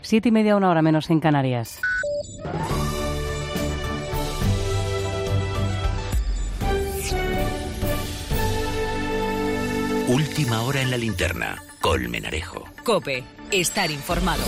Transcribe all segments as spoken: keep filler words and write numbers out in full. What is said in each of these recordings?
Siete y media, una hora menos en Canarias. Última hora en la linterna. Colmenarejo. COPE. Estar informado.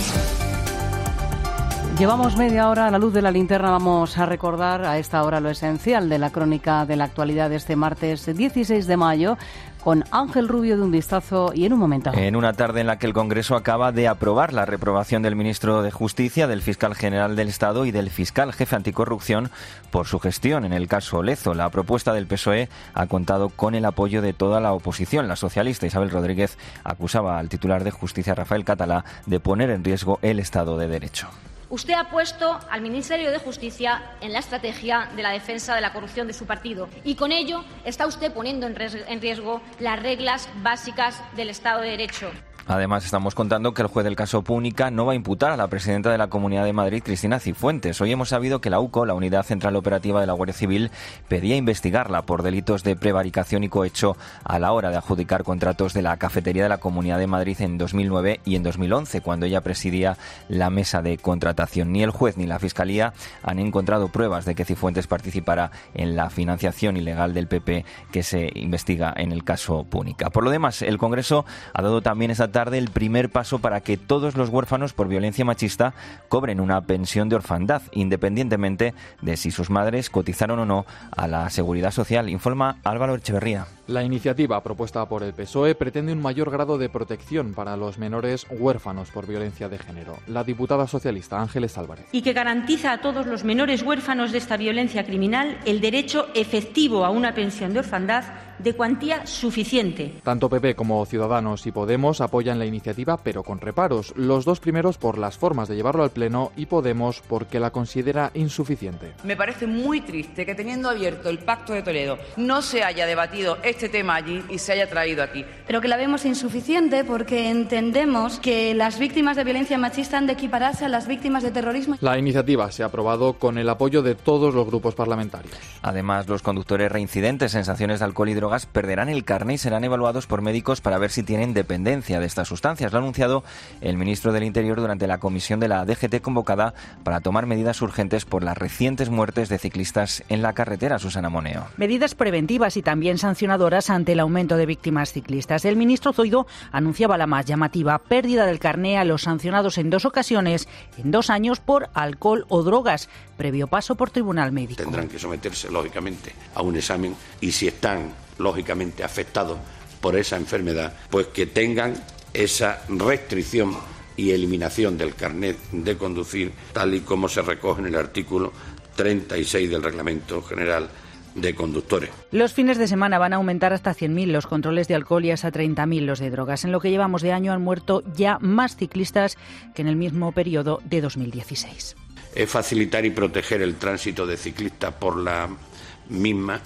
Llevamos media hora a la luz de la linterna. Vamos a recordar a esta hora lo esencial de la crónica de la actualidad de este martes dieciséis de mayo con Ángel Rubio de Un Vistazo y en un momento. En una tarde en la que el Congreso acaba de aprobar la reprobación del ministro de Justicia, del fiscal general del Estado y del fiscal jefe anticorrupción por su gestión en el caso Lezo. La propuesta del P S O E ha contado con el apoyo de toda la oposición. La socialista Isabel Rodríguez acusaba al titular de Justicia, Rafael Catalá, de poner en riesgo el Estado de Derecho. Usted ha puesto al Ministerio de Justicia en la estrategia de la defensa de la corrupción de su partido y con ello está usted poniendo en riesgo las reglas básicas del Estado de Derecho. Además, estamos contando que el juez del caso Púnica no va a imputar a la presidenta de la Comunidad de Madrid, Cristina Cifuentes. Hoy hemos sabido que la U C O, la Unidad Central Operativa de la Guardia Civil, pedía investigarla por delitos de prevaricación y cohecho a la hora de adjudicar contratos de la cafetería de la Comunidad de Madrid en dos mil nueve y en dos mil once, cuando ella presidía la mesa de contratación. Ni el juez ni la Fiscalía han encontrado pruebas de que Cifuentes participara en la financiación ilegal del P P que se investiga en el caso Púnica. Por lo demás, el Congreso ha dado también esta tarde el primer paso para que todos los huérfanos por violencia machista cobren una pensión de orfandad, independientemente de si sus madres cotizaron o no a la Seguridad Social, informa Álvaro Echeverría. La iniciativa propuesta por el P S O E pretende un mayor grado de protección para los menores huérfanos por violencia de género. La diputada socialista Ángeles Álvarez. Y que garantiza a todos los menores huérfanos de esta violencia criminal el derecho efectivo a una pensión de orfandad de cuantía suficiente. Tanto P P como Ciudadanos y Podemos apoyan la iniciativa, pero con reparos. Los dos primeros por las formas de llevarlo al Pleno y Podemos porque la considera insuficiente. Me parece muy triste que, teniendo abierto el Pacto de Toledo, no se haya debatido este tema allí y se haya traído aquí. Pero que la vemos insuficiente porque entendemos que las víctimas de violencia machista han de equipararse a las víctimas de terrorismo. La iniciativa se ha aprobado con el apoyo de todos los grupos parlamentarios. Además, los conductores reincidentes en sanciones de alcohol y drogas perderán el carné y serán evaluados por médicos para ver si tienen dependencia de estas sustancias. Lo ha anunciado el ministro del Interior durante la comisión de la D G T convocada para tomar medidas urgentes por las recientes muertes de ciclistas en la carretera. Susana Moneo. Medidas preventivas y también sancionadoras ante el aumento de víctimas ciclistas. El ministro Zoido anunciaba la más llamativa: pérdida del carné a los sancionados en dos ocasiones en dos años por alcohol o drogas, previo paso por tribunal médico. Tendrán que someterse, lógicamente, a un examen y si están, lógicamente, afectados por esa enfermedad, pues que tengan esa restricción y eliminación del carnet de conducir, tal y como se recoge en el artículo treinta y seis del Reglamento General de Conductores. Los fines de semana van a aumentar hasta cien mil los controles de alcohol y hasta treinta mil los de drogas. En lo que llevamos de año han muerto ya más ciclistas que en el mismo periodo de dos mil dieciséis. Es facilitar y proteger el tránsito de ciclistas por la misma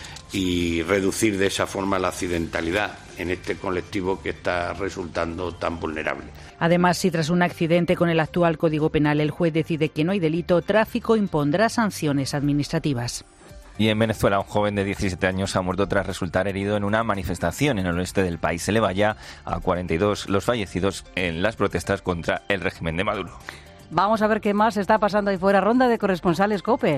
y reducir de esa forma la accidentalidad en este colectivo que está resultando tan vulnerable. Además, si tras un accidente con el actual Código Penal el juez decide que no hay delito, tráfico impondrá sanciones administrativas. Y en Venezuela, un joven de diecisiete años ha muerto tras resultar herido en una manifestación en el oeste del país. Se eleva ya a cuarenta y dos los fallecidos en las protestas contra el régimen de Maduro. Vamos a ver qué más está pasando ahí fuera. Ronda de corresponsales COPE.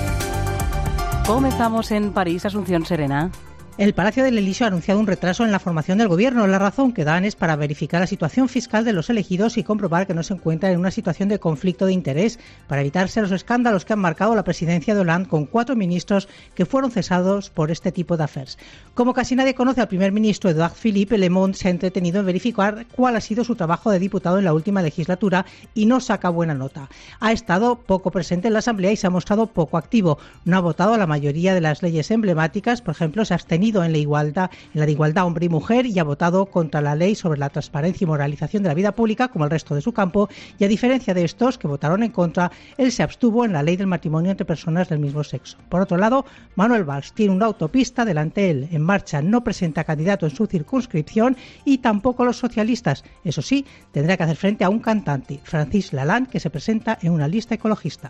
Comenzamos en París, Asunción Serena. El Palacio del Elíseo ha anunciado un retraso en la formación del gobierno. La razón que dan es para verificar la situación fiscal de los elegidos y comprobar que no se encuentran en una situación de conflicto de interés, para evitarse los escándalos que han marcado la presidencia de Hollande con cuatro ministros que fueron cesados por este tipo de affairs. Como casi nadie conoce al primer ministro Edouard Philippe, Le Monde se ha entretenido en verificar cuál ha sido su trabajo de diputado en la última legislatura y no saca buena nota. Ha estado poco presente en la Asamblea y se ha mostrado poco activo. No ha votado a la mayoría de las leyes emblemáticas, por ejemplo, se ha abstenido en la igualdad, en la de igualdad hombre y mujer, y ha votado contra la ley sobre la transparencia y moralización de la vida pública, como el resto de su campo, y a diferencia de estos que votaron en contra, él se abstuvo en la ley del matrimonio entre personas del mismo sexo. Por otro lado, Manuel Valls tiene una autopista delante de él en marcha, no presenta candidato en su circunscripción y tampoco los socialistas. Eso sí, tendrá que hacer frente a un cantante, Francis Lalanne, que se presenta en una lista ecologista.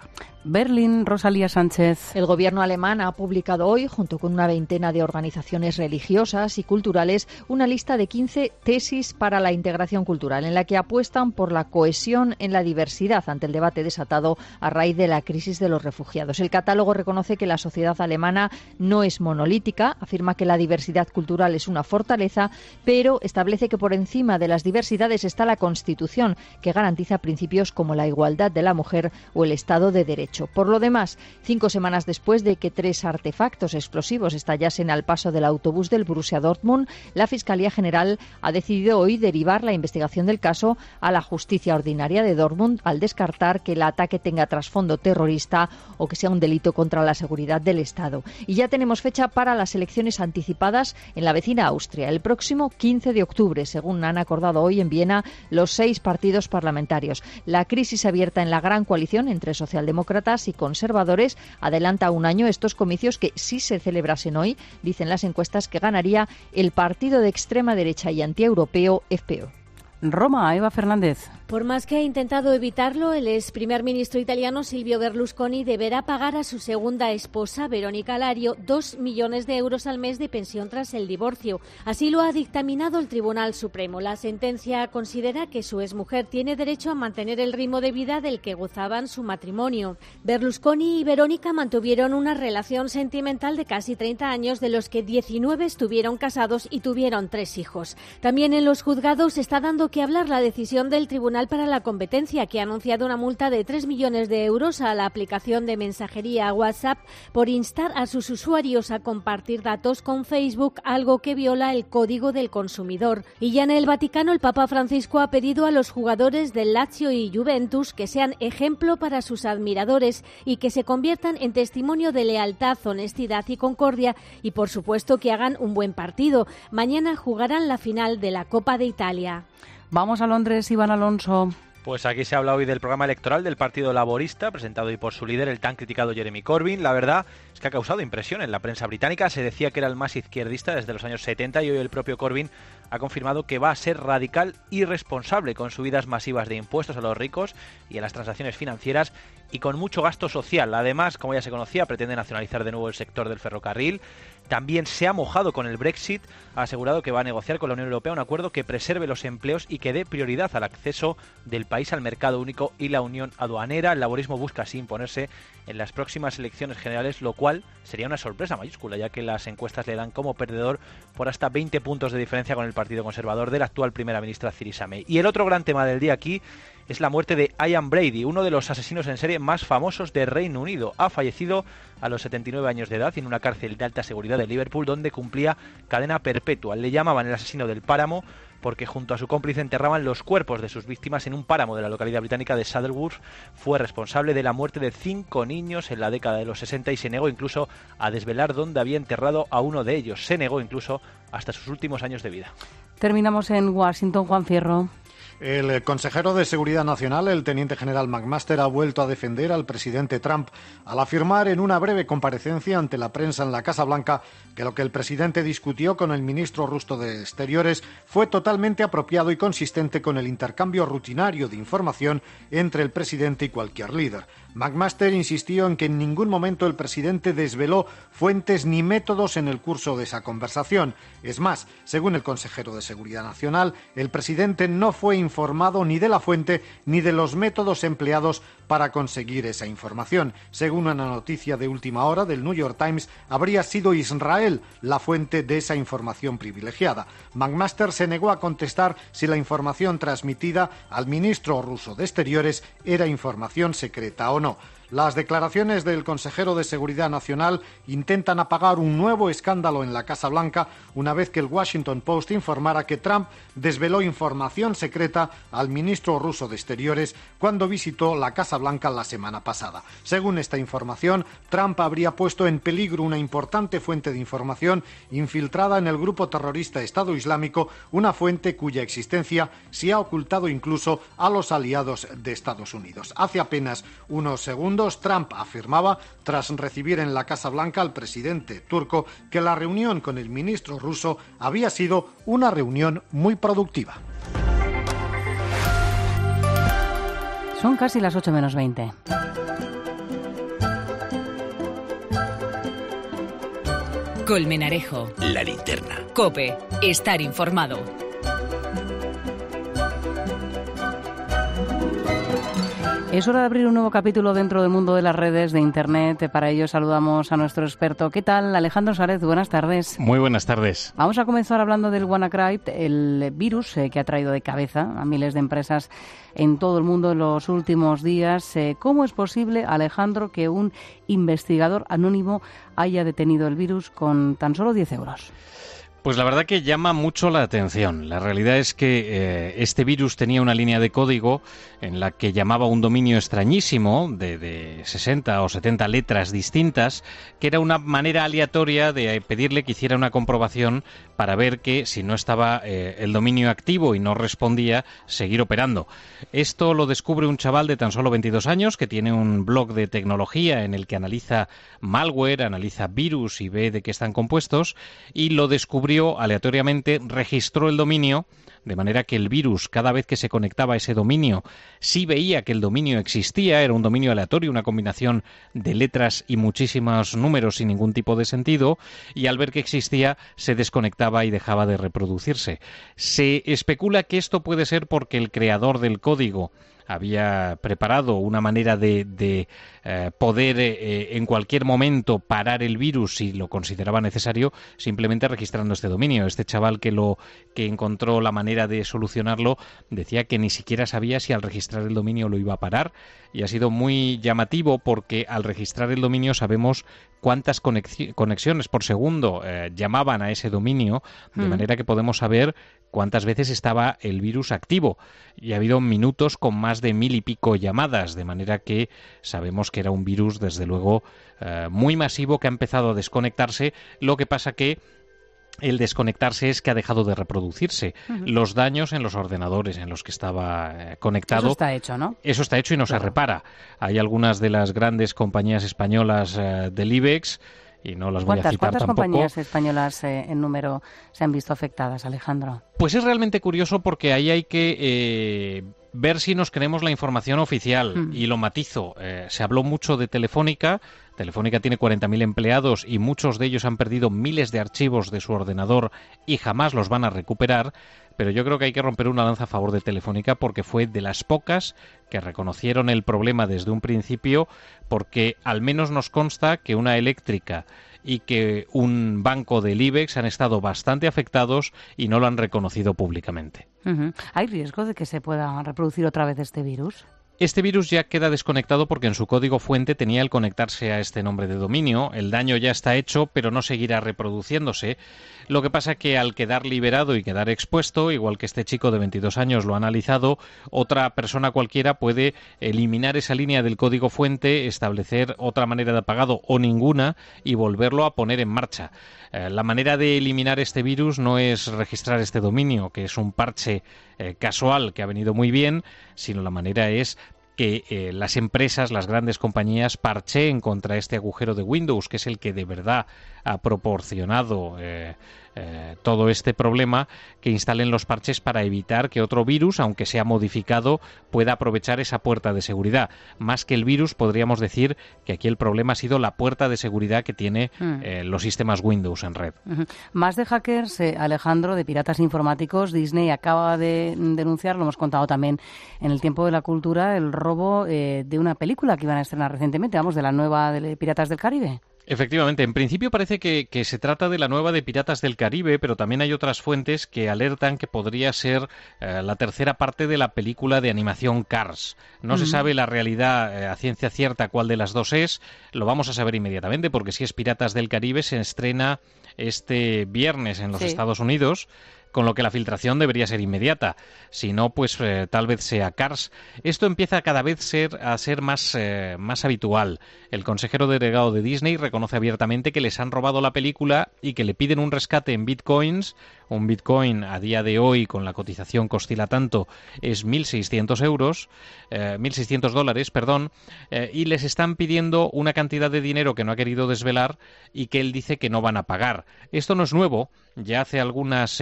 Berlín, Rosalía Sánchez. El gobierno alemán ha publicado hoy, junto con una veintena de organizaciones religiosas y culturales, una lista de quince tesis para la integración cultural, en la que apuestan por la cohesión en la diversidad ante el debate desatado a raíz de la crisis de los refugiados. El catálogo reconoce que la sociedad alemana no es monolítica, afirma que la diversidad cultural es una fortaleza, pero establece que por encima de las diversidades está la Constitución, que garantiza principios como la igualdad de la mujer o el Estado de Derecho. Por lo demás, cinco semanas después de que tres artefactos explosivos estallasen al paso del autobús del Borussia Dortmund, la Fiscalía General ha decidido hoy derivar la investigación del caso a la justicia ordinaria de Dortmund, al descartar que el ataque tenga trasfondo terrorista o que sea un delito contra la seguridad del Estado. Y ya tenemos fecha para las elecciones anticipadas en la vecina Austria, el próximo quince de octubre, según han acordado hoy en Viena los seis partidos parlamentarios. La crisis abierta en la gran coalición entre socialdemócratas y conservadores adelanta un año estos comicios que, si se celebrasen hoy, dicen las encuestas que ganaría el partido de extrema derecha y antieuropeo F P Ö. Roma, Eva Fernández. Por más que ha intentado evitarlo, el ex primer ministro italiano Silvio Berlusconi deberá pagar a su segunda esposa, Verónica Lario, dos millones de euros al mes de pensión tras el divorcio. Así lo ha dictaminado el Tribunal Supremo. La sentencia considera que su exmujer tiene derecho a mantener el ritmo de vida del que gozaban su matrimonio. Berlusconi y Verónica mantuvieron una relación sentimental de casi treinta años, de los que diecinueve estuvieron casados y tuvieron tres hijos. También en los juzgados está dando que hablar la decisión del Tribunal para la Competencia, que ha anunciado una multa de tres millones de euros a la aplicación de mensajería WhatsApp por instar a sus usuarios a compartir datos con Facebook, algo que viola el Código del Consumidor. Y ya en el Vaticano, el Papa Francisco ha pedido a los jugadores del Lazio y Juventus que sean ejemplo para sus admiradores y que se conviertan en testimonio de lealtad, honestidad y concordia, y por supuesto que hagan un buen partido. Mañana jugarán la final de la Copa de Italia. Vamos a Londres, Iván Alonso. Pues aquí se habla hoy del programa electoral del Partido Laborista, presentado hoy por su líder, el tan criticado Jeremy Corbyn. La verdad es que ha causado impresión en la prensa británica. Se decía que era el más izquierdista desde los años setenta y hoy el propio Corbyn ha confirmado que va a ser radical y responsable, con subidas masivas de impuestos a los ricos y en las transacciones financieras y con mucho gasto social. Además, como ya se conocía, pretende nacionalizar de nuevo el sector del ferrocarril. También se ha mojado con el Brexit, ha asegurado que va a negociar con la Unión Europea un acuerdo que preserve los empleos y que dé prioridad al acceso del país al mercado único y la unión aduanera. El laborismo busca así imponerse en las próximas elecciones generales, lo cual sería una sorpresa mayúscula, ya que las encuestas le dan como perdedor por hasta veinte puntos de diferencia con el Partido Conservador de la actual primera ministra Theresa May. Y el otro gran tema del día aquí es la muerte de Ian Brady, uno de los asesinos en serie más famosos de Reino Unido. Ha fallecido a los setenta y nueve años de edad en una cárcel de alta seguridad de Liverpool, donde cumplía cadena perpetua. Le llamaban el asesino del páramo porque junto a su cómplice enterraban los cuerpos de sus víctimas en un páramo de la localidad británica de Saddleworth. Fue responsable de la muerte de cinco niños en la década de los sesenta y se negó incluso a desvelar dónde había enterrado a uno de ellos. Se negó incluso hasta sus últimos años de vida. Terminamos en Washington, Juan Fierro. El consejero de Seguridad Nacional, el teniente general McMaster, ha vuelto a defender al presidente Trump al afirmar en una breve comparecencia ante la prensa en la Casa Blanca que lo que el presidente discutió con el ministro ruso de Exteriores fue totalmente apropiado y consistente con el intercambio rutinario de información entre el presidente y cualquier líder. McMaster insistió en que en ningún momento el presidente desveló fuentes ni métodos en el curso de esa conversación. Es más, según el consejero de Seguridad Nacional, el presidente no fue informado ni de la fuente ni de los métodos empleados para conseguir esa información. Según una noticia de última hora del New York Times, habría sido Israel la fuente de esa información privilegiada. McMaster se negó a contestar si la información transmitida al ministro ruso de Exteriores era información secreta o no. Las declaraciones del consejero de Seguridad Nacional intentan apagar un nuevo escándalo en la Casa Blanca una vez que el Washington Post informara que Trump desveló información secreta al ministro ruso de Exteriores cuando visitó la Casa Blanca la semana pasada. Según esta información, Trump habría puesto en peligro una importante fuente de información infiltrada en el grupo terrorista Estado Islámico, una fuente cuya existencia se ha ocultado incluso a los aliados de Estados Unidos. Hace apenas unos segundos, Trump afirmaba, tras recibir en la Casa Blanca al presidente turco, que la reunión con el ministro ruso había sido una reunión muy productiva. Son casi las ocho menos veinte. Colmenarejo. La Linterna. COPE. Estar informado. Es hora de abrir un nuevo capítulo dentro del mundo de las redes de Internet. Para ello saludamos a nuestro experto. ¿Qué tal, Alejandro Sárez? Buenas tardes. Muy buenas tardes. Vamos a comenzar hablando del WannaCry, el virus eh, que ha traído de cabeza a miles de empresas en todo el mundo en los últimos días. Eh, ¿Cómo es posible, Alejandro, que un investigador anónimo haya detenido el virus con tan solo diez euros? Pues la verdad que llama mucho la atención. La realidad es que eh, este virus tenía una línea de código en la que llamaba un dominio extrañísimo de, de sesenta o setenta letras distintas, que era una manera aleatoria de pedirle que hiciera una comprobación para ver que si no estaba eh, el dominio activo y no respondía, seguir operando. Esto lo descubre un chaval de tan solo veintidós años que tiene un blog de tecnología en el que analiza malware, analiza virus y ve de qué están compuestos, y lo descubrió aleatoriamente, registró el dominio, de manera que el virus, cada vez que se conectaba a ese dominio, sí veía que el dominio existía, era un dominio aleatorio, una combinación de letras y muchísimos números sin ningún tipo de sentido, y al ver que existía, se desconectaba y dejaba de reproducirse. Se especula que esto puede ser porque el creador del código había preparado una manera de, de eh, poder eh, en cualquier momento parar el virus si lo consideraba necesario, simplemente registrando este dominio. Este chaval que lo que encontró la manera de solucionarlo decía que ni siquiera sabía si al registrar el dominio lo iba a parar, y ha sido muy llamativo porque al registrar el dominio sabemos cuántas conexiones por segundo eh, llamaban a ese dominio, de mm. manera que podemos saber cuántas veces estaba el virus activo. Y ha habido minutos con más de mil y pico llamadas, de manera que sabemos que era un virus, desde luego, eh, muy masivo, que ha empezado a desconectarse. Lo que pasa que el desconectarse es que ha dejado de reproducirse. Uh-huh. Los daños en los ordenadores en los que estaba eh, conectado... Eso está hecho, ¿no? Eso está hecho y no claro. se repara. Hay algunas de las grandes compañías españolas eh, del IBEX, y no las voy a citar ¿Cuántas tampoco. compañías españolas eh, en número se han visto afectadas, Alejandro? Pues es realmente curioso porque ahí hay que eh, ver si nos creemos la información oficial. Mm. Y lo matizo. Eh, se habló mucho de Telefónica. Telefónica tiene cuarenta mil empleados y muchos de ellos han perdido miles de archivos de su ordenador y jamás los van a recuperar. Pero yo creo que hay que romper una lanza a favor de Telefónica porque fue de las pocas que reconocieron el problema desde un principio, porque al menos nos consta que una eléctrica y que un banco del IBEX han estado bastante afectados y no lo han reconocido públicamente. Uh-huh. ¿Hay riesgo de que se pueda reproducir otra vez este virus? Este virus ya queda desconectado porque en su código fuente tenía el conectarse a este nombre de dominio. El daño ya está hecho, pero no seguirá reproduciéndose. Lo que pasa que al quedar liberado y quedar expuesto, igual que este chico de veintidós años lo ha analizado, otra persona cualquiera puede eliminar esa línea del código fuente, establecer otra manera de apagado o ninguna y volverlo a poner en marcha. Eh, la manera de eliminar este virus no es registrar este dominio, que es un parche eh, casual que ha venido muy bien, sino la manera es que eh, las empresas, las grandes compañías, parcheen contra este agujero de Windows, que es el que de verdad ha proporcionado eh, eh, todo este problema, que instalen los parches para evitar que otro virus, aunque sea modificado, pueda aprovechar esa puerta de seguridad. Más que el virus, podríamos decir que aquí el problema ha sido la puerta de seguridad que tiene mm. eh, los sistemas Windows en red. Uh-huh. Más de hackers, eh, Alejandro, de piratas informáticos. Disney acaba de denunciar, lo hemos contado también en el Tiempo de la Cultura, el robo eh, de una película que iban a estrenar recientemente, vamos, de la nueva de Piratas del Caribe. Efectivamente, en principio parece que, que se trata de la nueva de Piratas del Caribe, pero también hay otras fuentes que alertan que podría ser eh, la tercera parte de la película de animación Cars. No uh-huh. se sabe la realidad eh, a ciencia cierta cuál de las dos es, lo vamos a saber inmediatamente, porque si es Piratas del Caribe se estrena este viernes en los sí. Estados Unidos, con lo que la filtración debería ser inmediata. Si no, pues eh, tal vez sea Cars. Esto empieza cada vez ser, a ser más, eh, más habitual. El consejero delegado de Disney reconoce abiertamente que les han robado la película y que le piden un rescate en bitcoins. Un bitcoin a día de hoy, con la cotización que oscila tanto, es mil seiscientos euros, eh, mil seiscientos dólares, perdón, eh, y les están pidiendo una cantidad de dinero que no ha querido desvelar y que él dice que no van a pagar. Esto no es nuevo. Ya hace algunas semanas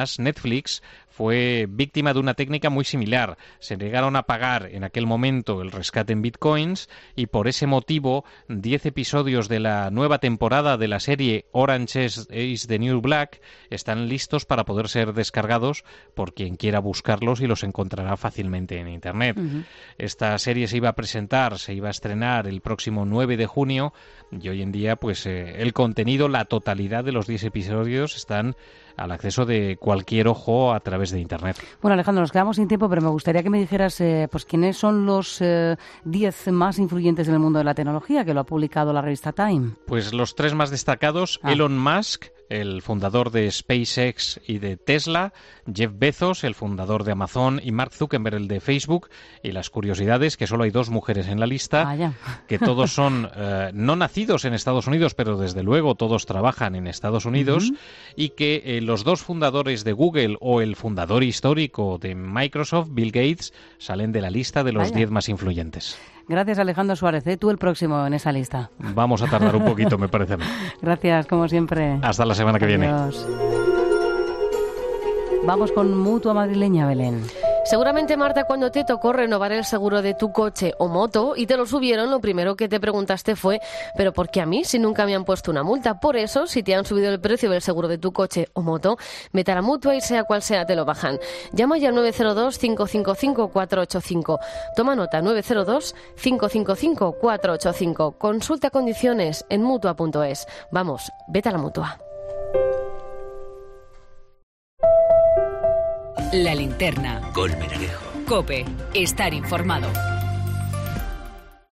más, Netflix fue víctima de una técnica muy similar. Se negaron a pagar en aquel momento el rescate en bitcoins y por ese motivo diez episodios de la nueva temporada de la serie Orange is the New Black están listos para poder ser descargados por quien quiera buscarlos y los encontrará fácilmente en Internet. Uh-huh. Esta serie se iba a presentar, se iba a estrenar el próximo nueve de junio y hoy en día pues eh, el contenido, la totalidad de los diez episodios están al acceso de cualquier ojo a través de Internet. Bueno, Alejandro, nos quedamos sin tiempo, pero me gustaría que me dijeras eh, pues quiénes son los diez eh, más influyentes en el mundo de la tecnología, que lo ha publicado la revista Time. Pues los tres más destacados, ah. Elon Musk, el fundador de SpaceX y de Tesla, Jeff Bezos, el fundador de Amazon, y Mark Zuckerberg, el de Facebook. Y las curiosidades, que solo hay dos mujeres en la lista, ah, que todos son eh, no nacidos en Estados Unidos, pero desde luego todos trabajan en Estados Unidos, uh-huh. y que eh, los dos fundadores de Google o el fundador histórico de Microsoft, Bill Gates, salen de la lista de los diez más influyentes. Gracias, Alejandro Suárez. ¿eh? Tú el próximo en esa lista. Vamos a tardar un poquito, me parece a mí. Gracias, como siempre. Hasta la semana que Adiós. viene. Vamos con Mutua Madrileña, Belén. Seguramente, Marta, cuando te tocó renovar el seguro de tu coche o moto y te lo subieron, lo primero que te preguntaste fue ¿pero por qué a mí si nunca me han puesto una multa? Por eso, si te han subido el precio del seguro de tu coche o moto, vete a la Mutua y sea cual sea te lo bajan. Llama ya al nueve cero dos, cinco cinco cinco, cuatro ocho cinco. Toma nota, nueve cero dos, cinco cinco cinco, cuatro ocho cinco. Consulta condiciones en mutua punto es. Vamos, vete a la Mutua. La linterna. Con Menarejo. COPE. Estar informado.